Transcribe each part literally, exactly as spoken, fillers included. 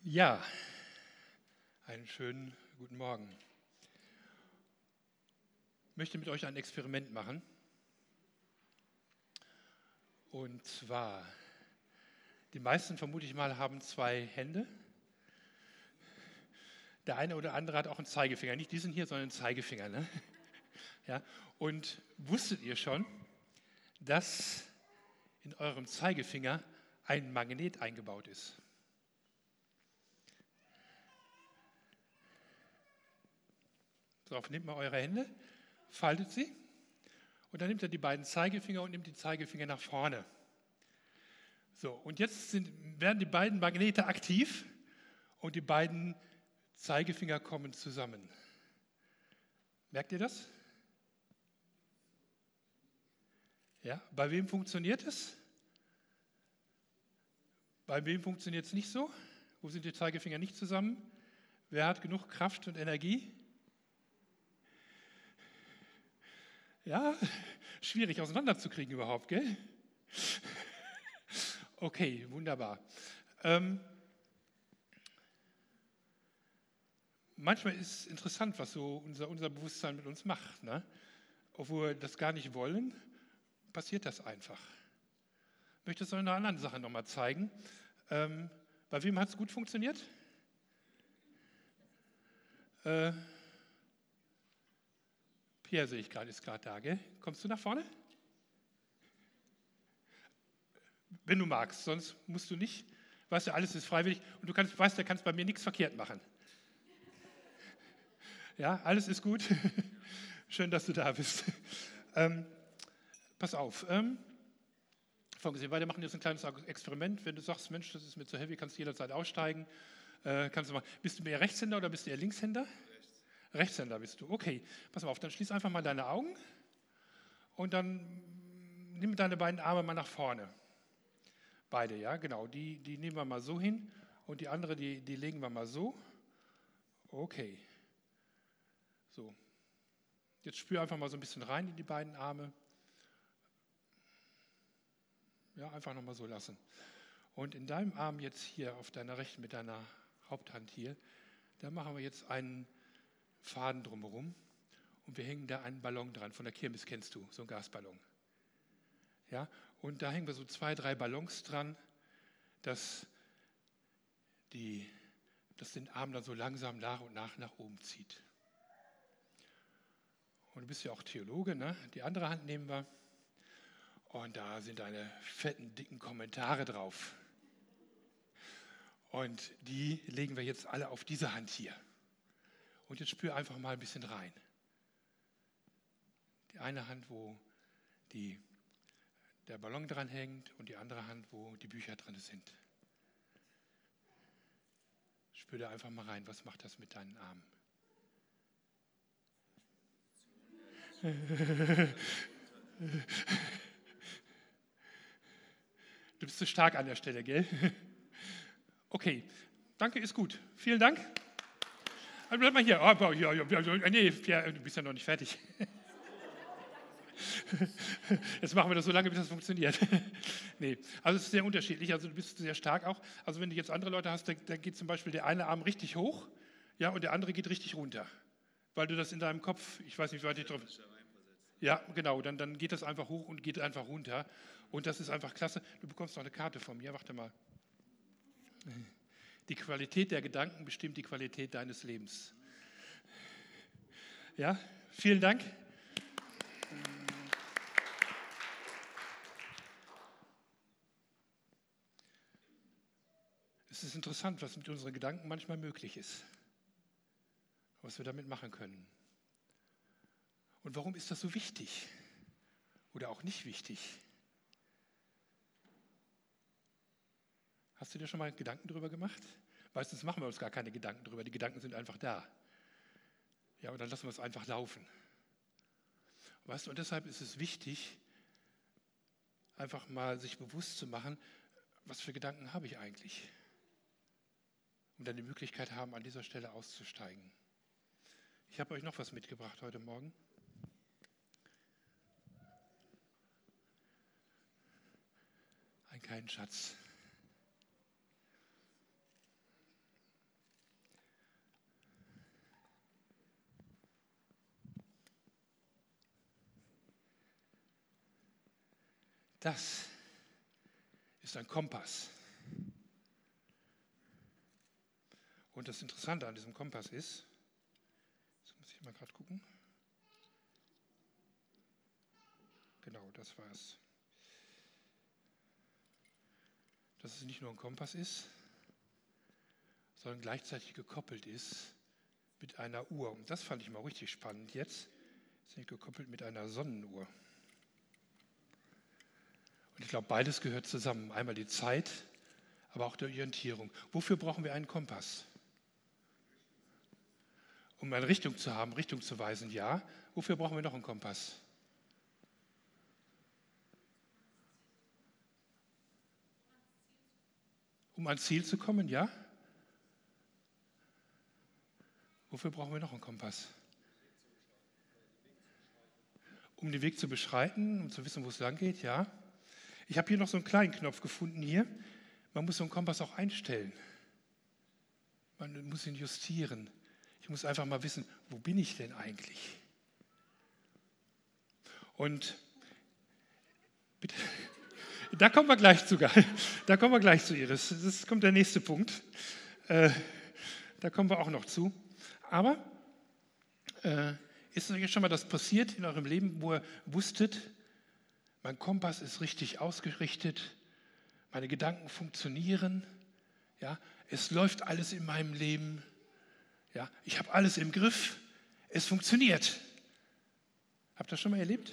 Ja, einen schönen guten Morgen. Ich möchte mit euch ein Experiment machen. Und zwar, die meisten, vermute ich mal, haben zwei Hände. Der eine oder andere hat auch einen Zeigefinger. Nicht diesen hier, sondern einen Zeigefinger. Ne? Ja, und wusstet ihr schon, dass in eurem Zeigefinger ein Magnet eingebaut ist? So, nehmt mal eure Hände, faltet sie und dann nehmt ihr die beiden Zeigefinger und nehmt die Zeigefinger nach vorne. So, und jetzt sind, werden die beiden Magnete aktiv und die beiden Zeigefinger kommen zusammen. Merkt ihr das? Ja, bei wem funktioniert es? Bei wem funktioniert es nicht so? Wo sind die Zeigefinger nicht zusammen? Wer hat genug Kraft und Energie? Ja, schwierig auseinanderzukriegen überhaupt, gell? Okay, wunderbar. Ähm, manchmal ist es interessant, was so unser, unser Bewusstsein mit uns macht. Ne? Obwohl wir das gar nicht wollen, passiert das einfach. Ich möchte es euch in einer anderen Sache nochmal zeigen. Ähm, bei wem hat es gut funktioniert? Äh, Pierre sehe ich gerade, ist gerade da, gell? Kommst du nach vorne? Wenn du magst, sonst musst du nicht. Weißt du, alles ist freiwillig und du kannst, weißt, du kannst bei mir nichts verkehrt machen. Ja, alles ist gut. Schön, dass du da bist. Ähm, pass auf. Ähm, vorgesehen, wir machen jetzt ein kleines Experiment. Wenn du sagst, Mensch, das ist mir zu heavy, kannst du jederzeit aussteigen. Äh, kannst du mal, bist du mehr Rechtshänder oder bist du eher Linkshänder? Rechtshänder bist du. Okay, pass mal auf, dann schließ einfach mal deine Augen und dann nimm deine beiden Arme mal nach vorne. Beide, ja, genau. Die, die nehmen wir mal so hin und die andere, die, die legen wir mal so. Okay. So. Jetzt spür einfach mal so ein bisschen rein in die beiden Arme. Ja, einfach nochmal so lassen. Und in deinem Arm jetzt hier auf deiner rechten, mit deiner Haupthand hier, da machen wir jetzt einen Faden drumherum und wir hängen da einen Ballon dran. Von der Kirmes kennst du, so einen Gasballon. Ja, und da hängen wir so zwei, drei Ballons dran, dass, die, dass den Arm dann so langsam nach und nach nach oben zieht. Und du bist ja auch Theologe, ne? Die andere Hand nehmen wir und da sind deine fetten, dicken Kommentare drauf. Und die legen wir jetzt alle auf diese Hand hier. Und jetzt spür einfach mal ein bisschen rein. Die eine Hand, wo die, der Ballon dran hängt und die andere Hand, wo die Bücher dran sind. Spür da einfach mal rein, was macht das mit deinen Armen? Du bist zu stark an der Stelle, gell? Okay, danke, ist gut. Vielen Dank. Also bleib mal hier. Oh, ja, ja, nee, Pierre, du bist ja noch nicht fertig. Jetzt machen wir das so lange, bis das funktioniert. Nee, also es ist sehr unterschiedlich. Also du bist sehr stark auch. Also wenn du jetzt andere Leute hast, dann geht zum Beispiel der eine Arm richtig hoch, ja, und der andere geht richtig runter. Weil du das in deinem Kopf, ich weiß nicht, wie weit ich drauf... Ja, genau, dann, dann geht das einfach hoch und geht einfach runter. Und das ist einfach klasse. Du bekommst noch eine Karte von mir, warte mal. Die Qualität der Gedanken bestimmt die Qualität deines Lebens. Ja, vielen Dank. Es ist interessant, was mit unseren Gedanken manchmal möglich ist. Was wir damit machen können. Und warum ist das so wichtig? Oder auch nicht wichtig? Hast du dir schon mal Gedanken darüber gemacht? Meistens machen wir uns gar keine Gedanken darüber. Die Gedanken sind einfach da. Ja, und dann lassen wir es einfach laufen. Weißt du, und deshalb ist es wichtig, einfach mal sich bewusst zu machen, was für Gedanken habe ich eigentlich? Und dann die Möglichkeit haben, an dieser Stelle auszusteigen. Ich habe euch noch was mitgebracht heute Morgen. Einen kleinen Schatz. Das ist ein Kompass. Und das Interessante an diesem Kompass ist, jetzt muss ich mal gerade gucken. Genau, das war es. Dass es nicht nur ein Kompass ist, sondern gleichzeitig gekoppelt ist mit einer Uhr. Und das fand ich mal richtig spannend jetzt. Ist nicht gekoppelt mit einer Sonnenuhr. Und ich glaube, beides gehört zusammen. Einmal die Zeit, aber auch die Orientierung. Wofür brauchen wir einen Kompass? Um eine Richtung zu haben, Richtung zu weisen, ja. Wofür brauchen wir noch einen Kompass? Um ans Ziel zu kommen, ja. Wofür brauchen wir noch einen Kompass? Um den Weg zu beschreiten, um zu wissen, wo es lang geht, ja. Ich habe hier noch so einen kleinen Knopf gefunden hier. Man muss so einen Kompass auch einstellen. Man muss ihn justieren. Ich muss einfach mal wissen, wo bin ich denn eigentlich? Und bitte, da kommen wir gleich zu. Da kommen wir gleich zu, Iris. Das kommt der nächste Punkt. Äh, da kommen wir auch noch zu. Aber äh, ist euch schon mal das passiert in eurem Leben, wo ihr wusstet, mein Kompass ist richtig ausgerichtet, meine Gedanken funktionieren, ja, es läuft alles in meinem Leben, ja, ich habe alles im Griff, es funktioniert. Habt ihr das schon mal erlebt?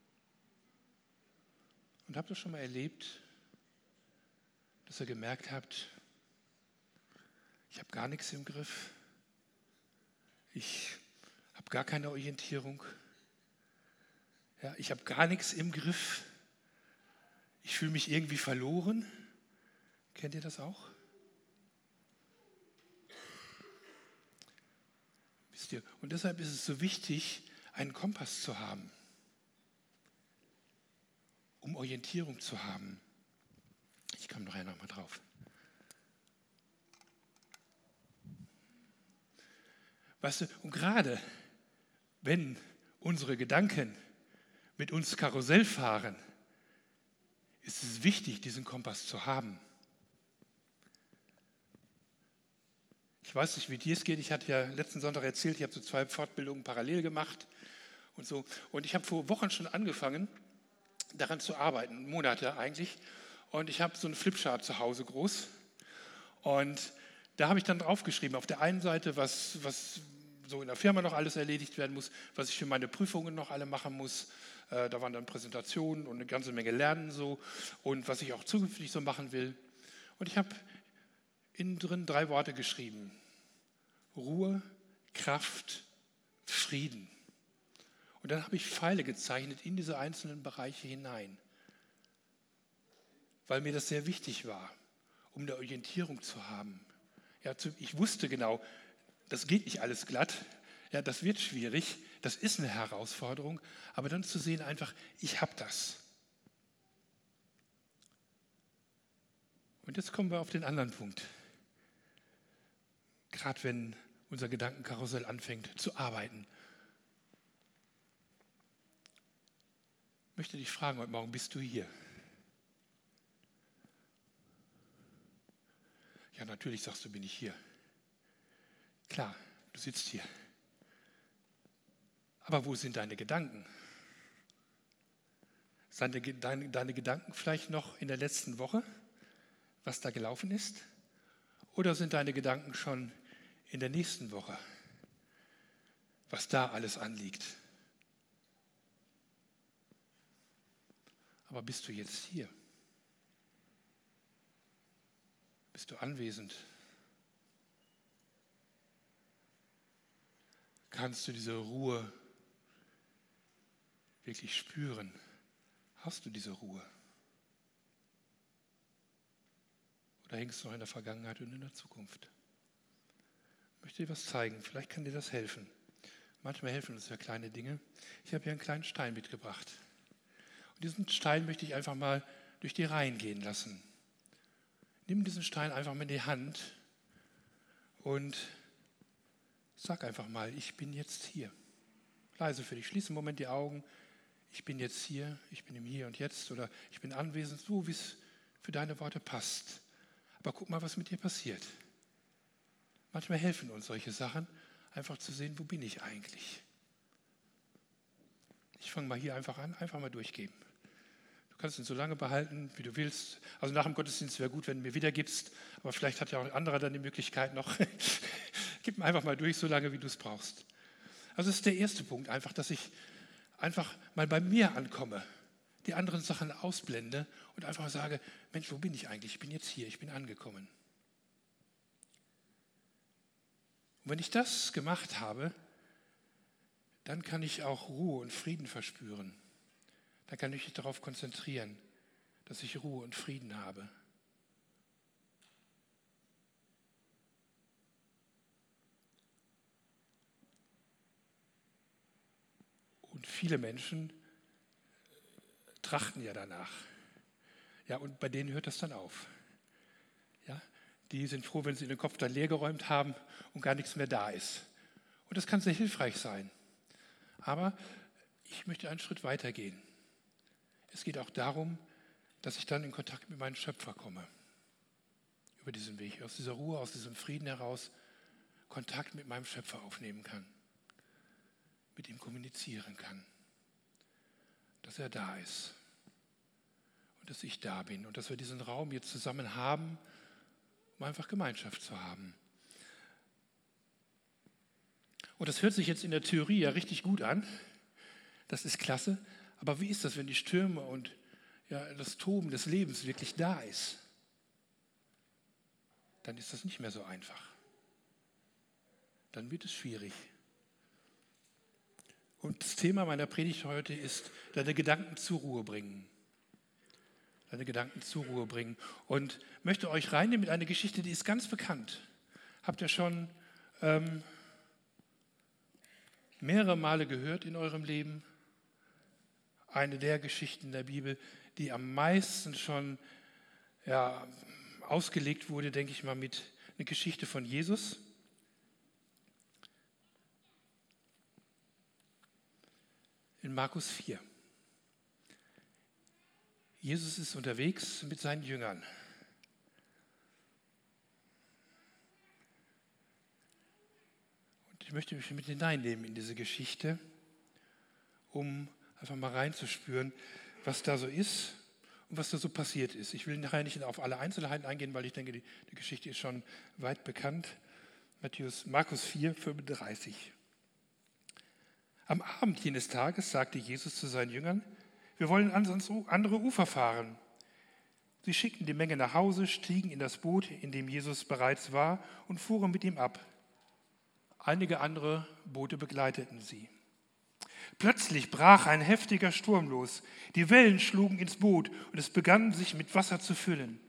Und habt ihr schon mal erlebt, dass ihr gemerkt habt, ich habe gar nichts im Griff, ich habe gar keine Orientierung, ja, ich habe gar nichts im Griff, ich fühle mich irgendwie verloren. Kennt ihr das auch? Wisst ihr? Und deshalb ist es so wichtig, einen Kompass zu haben, um Orientierung zu haben. Ich komme nachher nochmal drauf. Weißt du, und gerade wenn unsere Gedanken mit uns Karussell fahren, ist es wichtig, diesen Kompass zu haben. Ich weiß nicht, wie dir es geht. Ich hatte ja letzten Sonntag erzählt, ich habe so zwei Fortbildungen parallel gemacht und so. Und ich habe vor Wochen schon angefangen, daran zu arbeiten, Monate eigentlich. Und ich habe so einen Flipchart zu Hause groß. Und da habe ich dann draufgeschrieben, auf der einen Seite, was, was so in der Firma noch alles erledigt werden muss, was ich für meine Prüfungen noch alle machen muss. Äh, da waren dann Präsentationen und eine ganze Menge Lernen so und was ich auch zukünftig so machen will. Und ich habe innen drin drei Worte geschrieben. Ruhe, Kraft, Frieden. Und dann habe ich Pfeile gezeichnet in diese einzelnen Bereiche hinein, weil mir das sehr wichtig war, um eine Orientierung zu haben. Ja, ich wusste genau, das geht nicht alles glatt, ja, das wird schwierig, das ist eine Herausforderung, aber dann zu sehen einfach, ich habe das. Und jetzt kommen wir auf den anderen Punkt. Gerade wenn unser Gedankenkarussell anfängt zu arbeiten. Ich möchte dich fragen, heute Morgen bist du hier? Ja, natürlich sagst du, bin ich hier. Klar, du sitzt hier. Aber wo sind deine Gedanken? Sind deine, deine Gedanken vielleicht noch in der letzten Woche, was da gelaufen ist? Oder sind deine Gedanken schon in der nächsten Woche, was da alles anliegt? Aber bist du jetzt hier? Bist du anwesend? Kannst du diese Ruhe wirklich spüren? Hast du diese Ruhe? Oder hängst du noch in der Vergangenheit und in der Zukunft? Ich möchte dir was zeigen, vielleicht kann dir das helfen. Manchmal helfen uns ja kleine Dinge. Ich habe hier einen kleinen Stein mitgebracht. Und diesen Stein möchte ich einfach mal durch die Reihen gehen lassen. Nimm diesen Stein einfach mal in die Hand und sag einfach mal, ich bin jetzt hier. Leise für dich, schließe einen Moment die Augen. ich bin jetzt hier, ich bin im Hier und Jetzt oder ich bin anwesend, so wie es für deine Worte passt. Aber guck mal, was mit dir passiert. Manchmal helfen uns solche Sachen, einfach zu sehen, wo bin ich eigentlich. Ich fange mal hier einfach an, einfach mal durchgeben. Du kannst ihn so lange behalten, wie du willst. Also nach dem Gottesdienst wäre gut, wenn du mir wiedergibst, aber vielleicht hat ja auch ein anderer dann die Möglichkeit noch. Gib mir einfach mal durch, so lange, wie du es brauchst. Also das ist der erste Punkt, einfach, dass ich einfach mal bei mir ankomme, die anderen Sachen ausblende und einfach sage, Mensch, wo bin ich eigentlich? Ich bin jetzt hier, ich bin angekommen. Und wenn ich das gemacht habe, dann kann ich auch Ruhe und Frieden verspüren. Dann kann ich mich darauf konzentrieren, dass ich Ruhe und Frieden habe. Und viele Menschen trachten ja danach. Ja, und bei denen hört das dann auf. Ja, die sind froh, wenn sie den Kopf dann leergeräumt haben und gar nichts mehr da ist. Und das kann sehr hilfreich sein. Aber ich möchte einen Schritt weiter gehen. Es geht auch darum, dass ich dann in Kontakt mit meinem Schöpfer komme. Über diesen Weg, aus dieser Ruhe, aus diesem Frieden heraus Kontakt mit meinem Schöpfer aufnehmen kann. Mit ihm kommunizieren kann. Dass er da ist. Und dass ich da bin. Und dass wir diesen Raum jetzt zusammen haben, um einfach Gemeinschaft zu haben. Und das hört sich jetzt in der Theorie ja richtig gut an. Das ist klasse. Aber wie ist das, wenn die Stürme und ja, das Toben des Lebens wirklich da ist? Dann ist das nicht mehr so einfach. Dann wird es schwierig. Und das Thema meiner Predigt heute ist, deine Gedanken zur Ruhe bringen. Deine Gedanken zur Ruhe bringen. Und möchte euch reinnehmen mit einer Geschichte, die ist ganz bekannt. Habt ihr schon ähm, mehrere Male gehört in eurem Leben? Eine der Geschichten der Bibel, die am meisten schon ja, ausgelegt wurde, denke ich mal, mit einer Geschichte von Jesus. In Markus vier. Jesus ist unterwegs mit seinen Jüngern. Und ich möchte mich mit hineinnehmen in diese Geschichte, um einfach mal reinzuspüren, was da so ist und was da so passiert ist. Ich will nachher nicht auf alle Einzelheiten eingehen, weil ich denke, die, die Geschichte ist schon weit bekannt. Matthäus, Markus vier, fünfunddreißig. Am Abend jenes Tages sagte Jesus zu seinen Jüngern, wir wollen ans andere Ufer fahren. Sie schickten die Menge nach Hause, stiegen in das Boot, in dem Jesus bereits war, und fuhren mit ihm ab. Einige andere Boote begleiteten sie. Plötzlich brach ein heftiger Sturm los. Die Wellen schlugen ins Boot und es begann, sich mit Wasser zu füllen.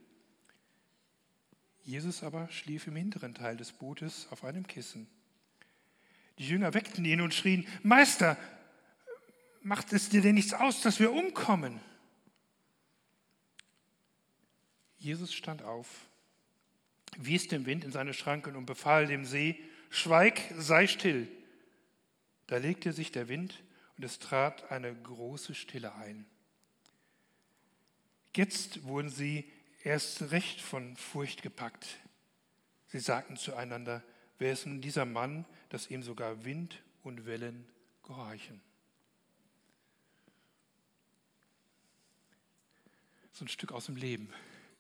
Jesus aber schlief im hinteren Teil des Bootes auf einem Kissen. Die Jünger weckten ihn und schrien, Meister, macht es dir denn nichts aus, dass wir umkommen? Jesus stand auf, wies den Wind in seine Schranken und befahl dem See, schweig, sei still. Da legte sich der Wind und es trat eine große Stille ein. Jetzt wurden sie erst recht von Furcht gepackt. Sie sagten zueinander, wer ist nun dieser Mann, dass ihm sogar Wind und Wellen gehorchen? So ein Stück aus dem Leben.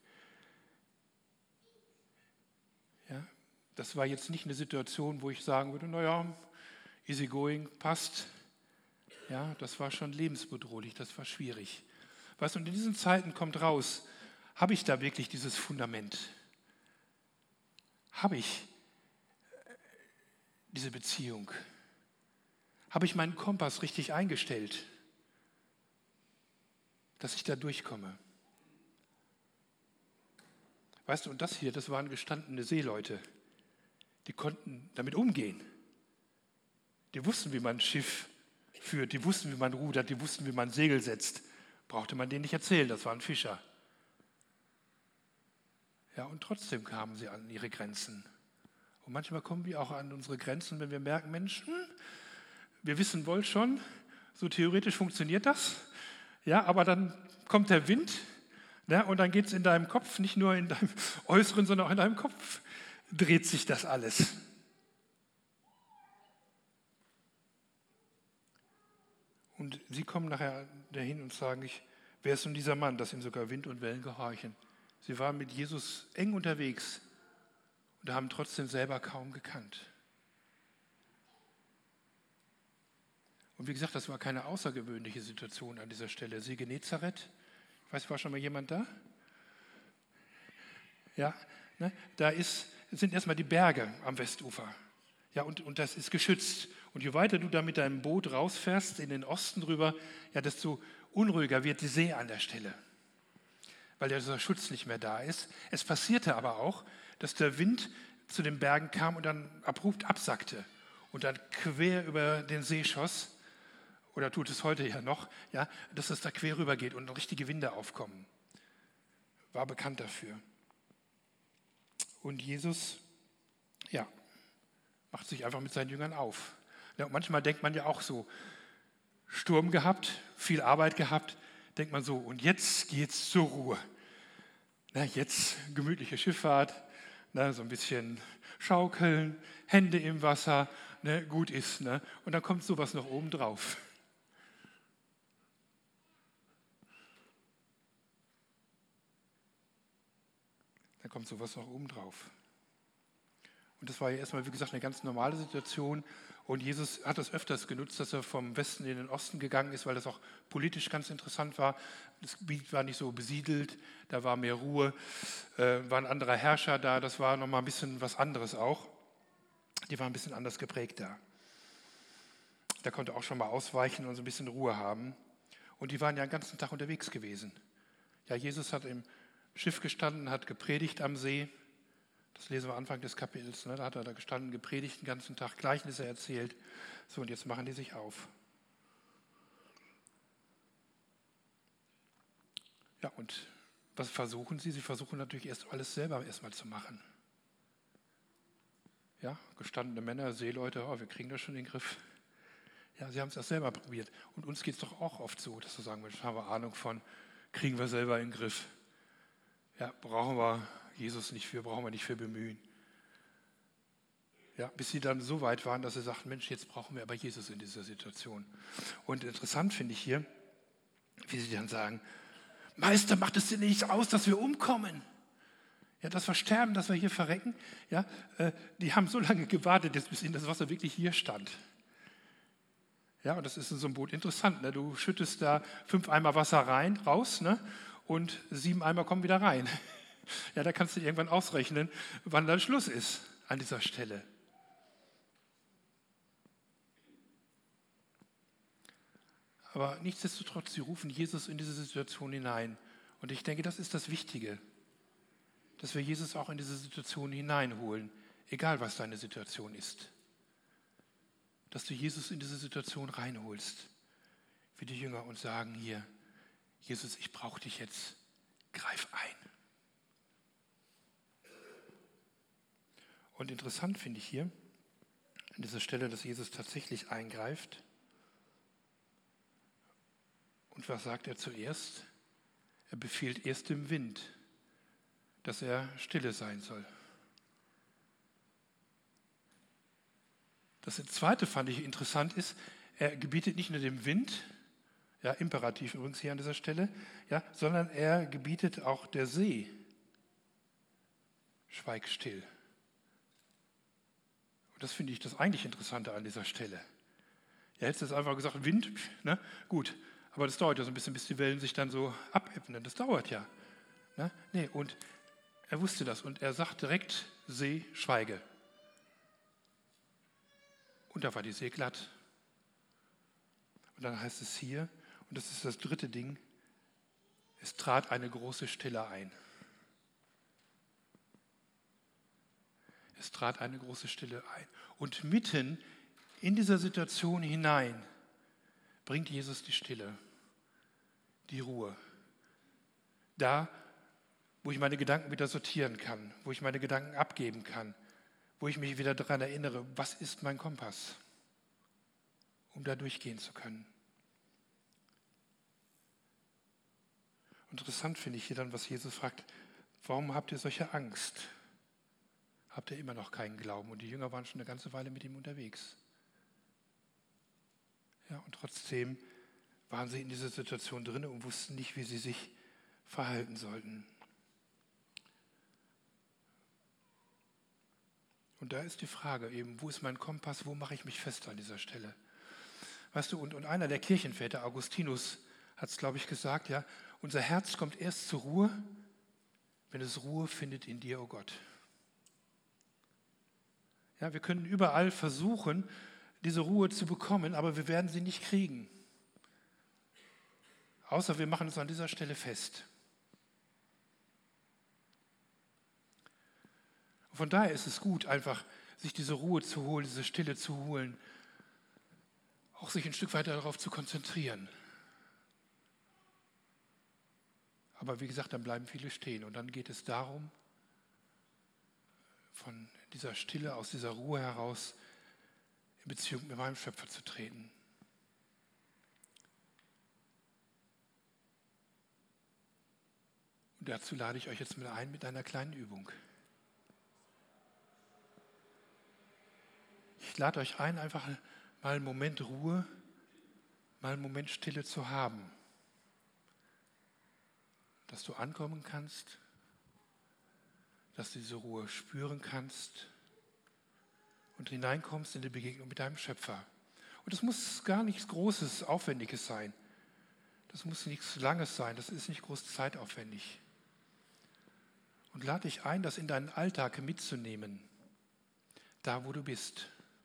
Ja, das war jetzt nicht eine Situation, wo ich sagen würde, naja, easy going, passt. Ja, das war schon lebensbedrohlich, das war schwierig. Weißt du, und in diesen Zeiten kommt raus, habe ich da wirklich dieses Fundament? Habe ich diese Beziehung? Habe ich meinen Kompass richtig eingestellt, dass ich da durchkomme? Weißt du, und das hier, das waren gestandene Seeleute. Die konnten damit umgehen. Die wussten, wie man ein Schiff führt, die wussten, wie man rudert, die wussten, wie man Segel setzt. Brauchte man denen nicht erzählen, das waren Fischer. Ja, und trotzdem kamen sie an ihre Grenzen. Und manchmal kommen wir auch an unsere Grenzen, wenn wir merken, Mensch, hm, wir wissen wohl schon, So theoretisch funktioniert das. Ja, aber dann kommt der Wind, ja, und dann geht es in deinem Kopf, nicht nur in deinem Äußeren, sondern auch in deinem Kopf dreht sich das alles. Und sie kommen nachher dahin und sagen, ich, wer ist nun dieser Mann, dass ihm sogar Wind und Wellen gehorchen? Sie waren mit Jesus eng unterwegs und haben trotzdem selber kaum gekannt. Und wie gesagt, das war keine außergewöhnliche Situation an dieser Stelle. See Genezareth, ich weiß, war schon mal jemand da? Ja, ne? Da ist, sind erstmal die Berge am Westufer. Ja, und, und das ist geschützt. Und je weiter du da mit deinem Boot rausfährst, in den Osten rüber, ja, desto unruhiger wird die See an der Stelle, weil dieser Schutz nicht mehr da ist. Es passierte aber auch, dass der Wind zu den Bergen kam und dann abrupt absackte und dann quer über den See schoss, oder tut es heute ja noch, ja, dass es da quer rüber geht und richtige Winde aufkommen. War bekannt dafür. Und Jesus, ja, macht sich einfach mit seinen Jüngern auf. Ja, und manchmal denkt man ja auch so, Sturm gehabt, viel Arbeit gehabt, denkt man so, und jetzt geht's zur Ruhe. Na, jetzt gemütliche Schifffahrt, na, so ein bisschen schaukeln, Hände im Wasser, ne, gut ist. Ne? Und dann kommt sowas noch oben drauf. Dann kommt sowas noch oben drauf. Und das war ja erstmal, wie gesagt, eine ganz normale Situation. Und Jesus hat das öfters genutzt, dass er vom Westen in den Osten gegangen ist, weil das auch politisch ganz interessant war. Das Gebiet war nicht so besiedelt, da war mehr Ruhe, äh, war ein anderer Herrscher da, das war nochmal ein bisschen was anderes auch. Die waren ein bisschen anders geprägt da. Da konnte auch schon mal ausweichen und so ein bisschen Ruhe haben. Und die waren ja den ganzen Tag unterwegs gewesen. Ja, Jesus hat im Schiff gestanden, hat gepredigt am See. Das lesen wir Anfang des Kapitels. Ne? Da hat er da gestanden, gepredigt den ganzen Tag, Gleichnisse erzählt. So, und jetzt machen die sich auf. Ja, und was versuchen sie? Sie versuchen natürlich erst alles selber erstmal zu machen. Ja, gestandene Männer, Seeleute, oh, wir kriegen das schon in den Griff. Ja, sie haben es erst selber probiert. Und uns geht es doch auch oft so, dass wir sagen, Mensch, haben wir Ahnung von, kriegen wir selber in den Griff. Ja, brauchen wir Jesus nicht für, brauchen wir nicht für bemühen. Ja, bis sie dann so weit waren, dass sie sagten, Mensch, jetzt brauchen wir aber Jesus in dieser Situation. Und interessant finde ich hier, wie sie dann sagen, Meister, macht es dir nicht aus, dass wir umkommen? Ja, dass wir sterben, dass wir hier verrecken. Ja, äh, die haben so lange gewartet, bis ihnen das Wasser wirklich hier stand. Ja, und das ist in so einem Boot interessant. Ne? Du schüttest da fünf Eimer Wasser rein, raus, ne? Und sieben Eimer kommen wieder rein. Ja, da kannst du irgendwann ausrechnen, wann dann Schluss ist an dieser Stelle. Aber nichtsdestotrotz, sie rufen Jesus in diese Situation hinein. Und ich denke, das ist das Wichtige, dass wir Jesus auch in diese Situation hineinholen, egal was deine Situation ist. Dass du Jesus in diese Situation reinholst, wie die Jünger, und sagen hier, Jesus, ich brauche dich jetzt, greif ein. Und interessant finde ich hier an dieser Stelle, dass Jesus tatsächlich eingreift. Und was sagt er zuerst? Er befiehlt erst dem Wind, dass er stille sein soll. Das Zweite fand ich interessant ist, er gebietet nicht nur dem Wind, ja, Imperativ übrigens hier an dieser Stelle, ja, sondern er gebietet auch der See, schweig still. Und das finde ich das eigentlich Interessante an dieser Stelle. Er hätte jetzt einfach gesagt, Wind, ne, gut, aber das dauert ja so ein bisschen, bis die Wellen sich dann so abebnen, das dauert ja. Ne? Nee, und er wusste das und er sagt direkt, See, schweige. Und da war die See glatt. Und dann heißt es hier, und das ist das dritte Ding, es trat eine große Stille ein. Es trat eine große Stille ein. Und mitten in dieser Situation hinein bringt Jesus die Stille, die Ruhe. Da, wo ich meine Gedanken wieder sortieren kann, wo ich meine Gedanken abgeben kann, wo ich mich wieder daran erinnere, was ist mein Kompass, um da durchgehen zu können. Interessant finde ich hier dann, was Jesus fragt, warum habt ihr solche Angst? Habt ihr immer noch keinen Glauben? Und die Jünger waren schon eine ganze Weile mit ihm unterwegs. Ja, und trotzdem waren sie in dieser Situation drin und wussten nicht, wie sie sich verhalten sollten. Und da ist die Frage eben, wo ist mein Kompass, wo mache ich mich fest an dieser Stelle? Weißt du, und, und einer der Kirchenväter, Augustinus, hat es, glaube ich, gesagt, ja, unser Herz kommt erst zur Ruhe, wenn es Ruhe findet in dir, oh Gott. Ja, wir können überall versuchen, diese Ruhe zu bekommen, aber wir werden sie nicht kriegen. Außer wir machen es an dieser Stelle fest. Von daher ist es gut, einfach sich diese Ruhe zu holen, diese Stille zu holen, auch sich ein Stück weiter darauf zu konzentrieren. Aber wie gesagt, dann bleiben viele stehen und dann geht es darum, von dieser Stille, aus dieser Ruhe heraus in Beziehung mit meinem Schöpfer zu treten. Und dazu lade ich euch jetzt mal ein mit einer kleinen Übung. Ich lade euch ein, einfach mal einen Moment Ruhe, mal einen Moment Stille zu haben. Dass du ankommen kannst, dass du diese Ruhe spüren kannst und hineinkommst in die Begegnung mit deinem Schöpfer. Und das muss gar nichts Großes, Aufwendiges sein. Das muss nichts Langes sein, das ist nicht groß zeitaufwendig. Und lade dich ein, das in deinen Alltag mitzunehmen, da wo du bist.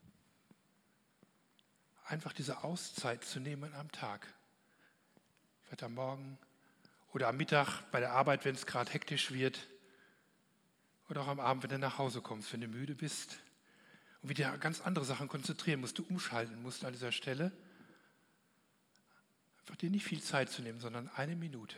Einfach diese Auszeit zu nehmen am Tag. Vielleicht am Morgen oder am Mittag bei der Arbeit, wenn es gerade hektisch wird. Oder auch am Abend, wenn du nach Hause kommst, wenn du müde bist. Und wieder ganz andere Sachen konzentrieren musst, du umschalten musst an dieser Stelle. Einfach dir nicht viel Zeit zu nehmen, sondern eine Minute.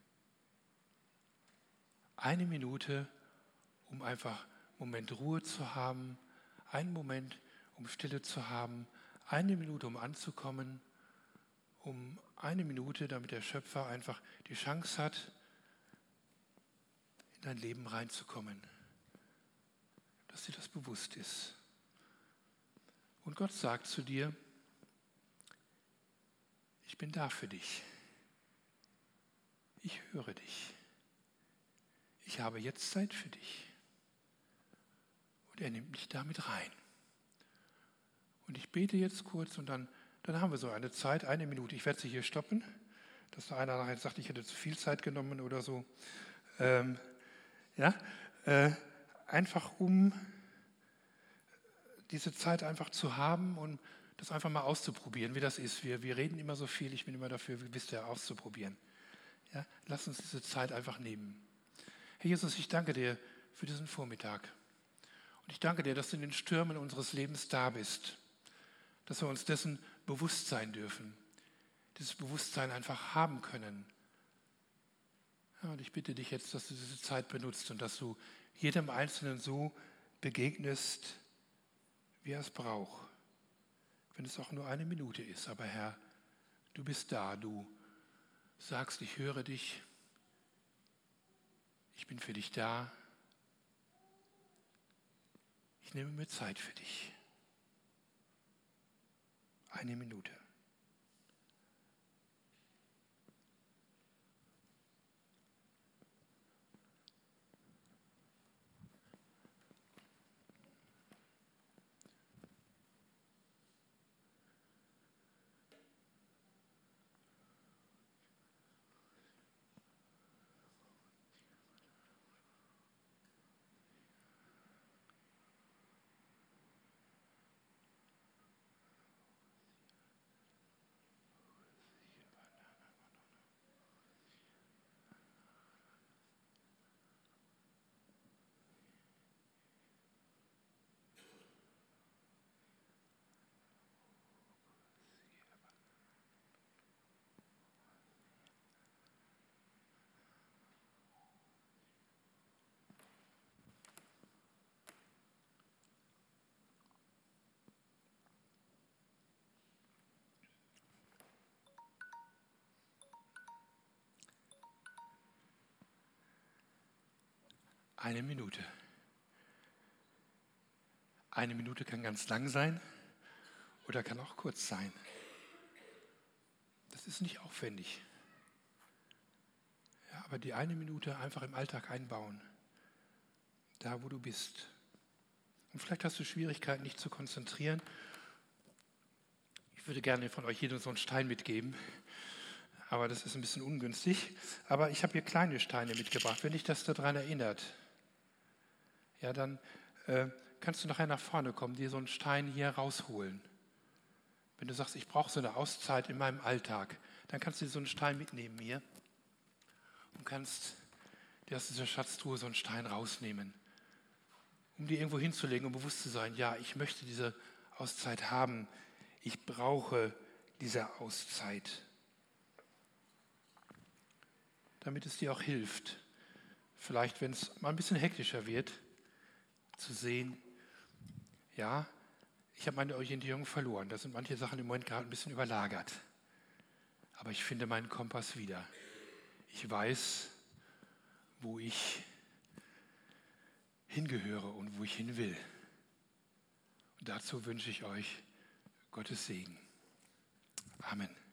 Eine Minute, um einfach einen Moment Ruhe zu haben. Einen Moment, um Stille zu haben. Eine Minute, um anzukommen, um eine Minute, damit der Schöpfer einfach die Chance hat, in dein Leben reinzukommen. Dass dir das bewusst ist. Und Gott sagt zu dir, ich bin da für dich. Ich höre dich. Ich habe jetzt Zeit für dich. Und er nimmt mich damit rein. Und ich bete jetzt kurz und dann, dann haben wir so eine Zeit, eine Minute. Ich werde sie hier stoppen, dass da einer nachher sagt, ich hätte zu viel Zeit genommen oder so. Ähm, ja, äh, einfach um diese Zeit einfach zu haben und das einfach mal auszuprobieren, wie das ist. Wir, wir reden immer so viel, ich bin immer dafür, wisst ihr, auszuprobieren. Ja, lass uns diese Zeit einfach nehmen. Herr Jesus, ich danke dir für diesen Vormittag. Und ich danke dir, dass du in den Stürmen unseres Lebens da bist. Dass wir uns dessen bewusst sein dürfen, dieses Bewusstsein einfach haben können. Ja, und ich bitte dich jetzt, dass du diese Zeit benutzt und dass du jedem Einzelnen so begegnest, wie er es braucht. Wenn es auch nur eine Minute ist. Aber Herr, du bist da, du sagst, ich höre dich, ich bin für dich da, ich nehme mir Zeit für dich. Eine Minute. Eine Minute. Eine Minute kann ganz lang sein oder kann auch kurz sein. Das ist nicht aufwendig. Ja, aber die eine Minute einfach im Alltag einbauen, da wo du bist. Und vielleicht hast du Schwierigkeiten, dich zu konzentrieren. Ich würde gerne von euch jedem so einen Stein mitgeben, aber das ist ein bisschen ungünstig. Aber ich habe hier kleine Steine mitgebracht. Wenn dich das daran erinnert, ja, dann äh, kannst du nachher nach vorne kommen, dir so einen Stein hier rausholen. Wenn du sagst, ich brauche so eine Auszeit in meinem Alltag, dann kannst du dir so einen Stein mitnehmen hier und kannst dir aus dieser Schatztruhe so einen Stein rausnehmen, um dir irgendwo hinzulegen, um bewusst zu sein, ja, ich möchte diese Auszeit haben, ich brauche diese Auszeit, damit es dir auch hilft, vielleicht, wenn es mal ein bisschen hektischer wird, zu sehen, ja, ich habe meine Orientierung verloren. Da sind manche Sachen im Moment gerade ein bisschen überlagert. Aber ich finde meinen Kompass wieder. Ich weiß, wo ich hingehöre und wo ich hin will. Und dazu wünsche ich euch Gottes Segen. Amen.